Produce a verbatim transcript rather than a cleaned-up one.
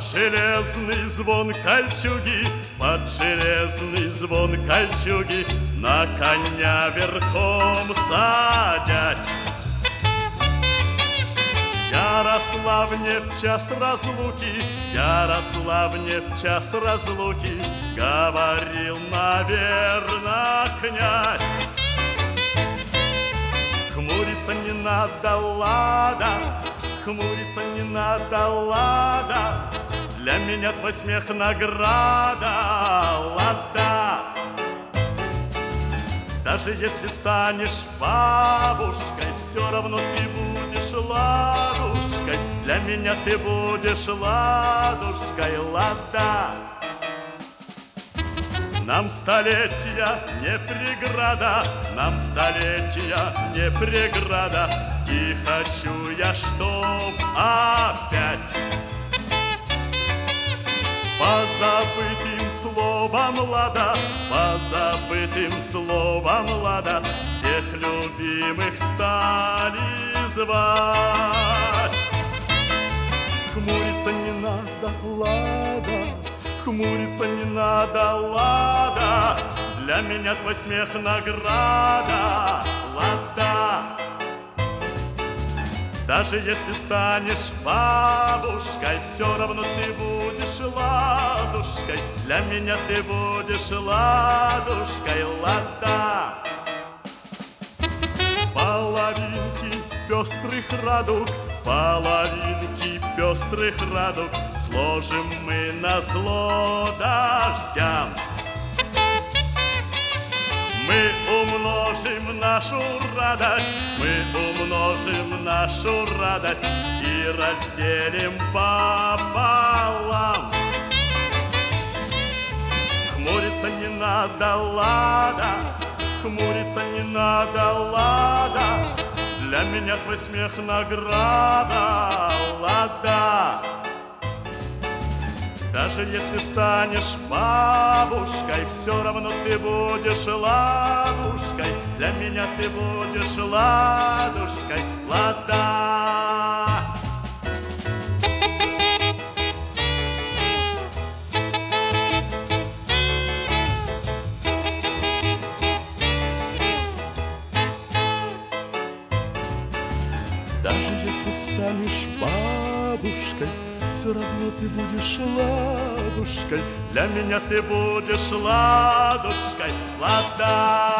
железный звон кольчуги, под железный звон кольчуги, на коня верхом садясь. Ярославне в час разлуки, Ярославне в час разлуки говорил, наверно, князь. Хмуриться не надо, лада, хмуриться не надо, лада, для меня твой смех награда, лада. Даже если станешь бабушкой, все равно ты будешь ладушкой, для меня ты будешь ладушкой, лада. Нам столетия не преграда, нам столетия не преграда, и хочу я, чтоб опять по забытым словам лада, по забытым словам лада, всех любимых стали звать. Хмуриться не надо, лада, хмуриться не надо, лада, для меня твой смех награда, лада. Даже если станешь бабушкой, все равно ты будешь ладушкой, для меня ты будешь ладушкой, лада. Половинки пестрых радуг, половинки пестрых радуг сложим мы назло дождям. Мы умножим нашу радость, мы умножим нашу радость и разделим пополам. Хмуриться не надо, лада, хмуриться не надо, лада, для меня твой смех награда, лада. Даже если станешь бабушкой, все равно ты будешь ладушкой, для меня ты будешь ладушкой, лада. Даже если станешь бабушкой, все равно ты будешь ладушкой, для меня ты будешь ладушкой, лада.